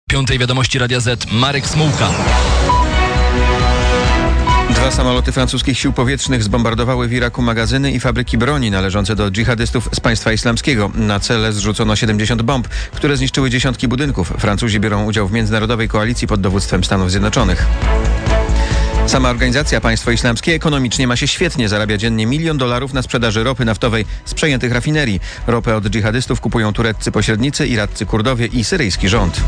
5 wiadomości Radia Z, Marek Smułka. 2 samoloty francuskich sił powietrznych zbombardowały w Iraku magazyny i fabryki broni należące do dżihadystów z państwa islamskiego. Na cele zrzucono 70 bomb, które zniszczyły dziesiątki budynków. Francuzi biorą udział w międzynarodowej koalicji pod dowództwem Stanów Zjednoczonych. Sama organizacja Państwo Islamskie ekonomicznie ma się świetnie. Zarabia dziennie $1 milion na sprzedaży ropy naftowej z przejętych rafinerii. Ropę od dżihadystów kupują tureccy pośrednicy, iraccy Kurdowie i syryjski rząd.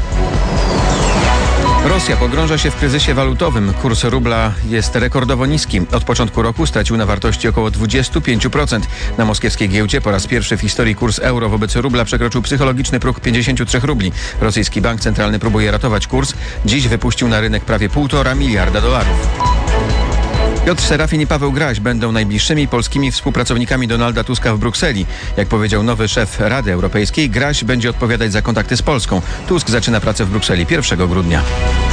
Rosja pogrąża się w kryzysie walutowym. Kurs rubla jest rekordowo niski. Od początku roku stracił na wartości około 25%. Na moskiewskiej giełdzie po raz pierwszy w historii kurs euro wobec rubla przekroczył psychologiczny próg 53 rubli. Rosyjski bank centralny próbuje ratować kurs. Dziś wypuścił na rynek prawie $1,5 miliarda. Piotr Serafin i Paweł Graś będą najbliższymi polskimi współpracownikami Donalda Tuska w Brukseli. Jak powiedział nowy szef Rady Europejskiej, Graś będzie odpowiadać za kontakty z Polską. Tusk zaczyna pracę w Brukseli 1 grudnia.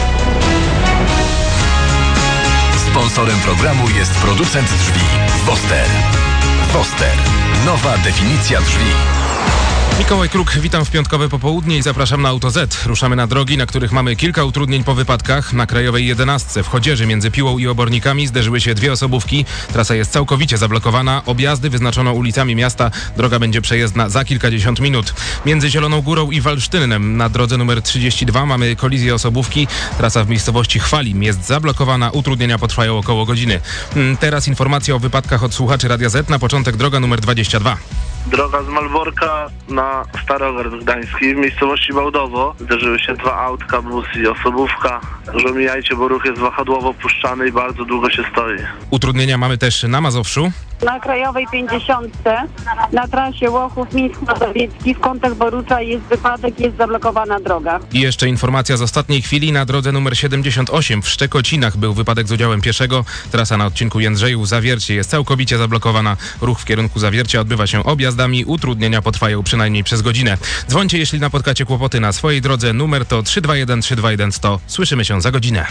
Sponsorem programu jest producent drzwi Woster. Woster. Nowa definicja drzwi. Mikołaj Kruk, witam w piątkowe popołudnie i zapraszam na Auto Z. Ruszamy na drogi, na których mamy kilka utrudnień po wypadkach. Na Krajowej 11 w Chodzieży między Piłą i Obornikami zderzyły się 2 osobówki. Trasa jest całkowicie zablokowana. Objazdy wyznaczono ulicami miasta. Droga będzie przejezdna za kilkadziesiąt minut. Między Zieloną Górą i Walsztynnem na drodze numer 32 mamy kolizję osobówki. Trasa w miejscowości Chwalim jest zablokowana. Utrudnienia potrwają około godziny. Teraz informacja o wypadkach od słuchaczy Radia Z. Na początek droga numer 22. Droga z Malborka na Starogard Gdański w miejscowości Bałdowo. Zderzyły się 2 autka, bus i osobówka. Dużo mijajcie, bo ruch jest wahadłowo puszczany i bardzo długo się stoi. Utrudnienia mamy też na Mazowszu. Na Krajowej 50 na trasie Łochów-Mińsk-Mazowiecki w kątach Borucza jest wypadek, jest zablokowana droga. I jeszcze informacja z ostatniej chwili. Na drodze numer 78 w Szczekocinach był wypadek z udziałem pieszego. Trasa na odcinku Jędrzejów-Zawiercie jest całkowicie zablokowana. Ruch w kierunku Zawiercia odbywa się objazdami. Utrudnienia potrwają przynajmniej przez godzinę. Dzwońcie, jeśli napotkacie kłopoty na swojej drodze. Numer to 321 321 100. Słyszymy się za godzinę.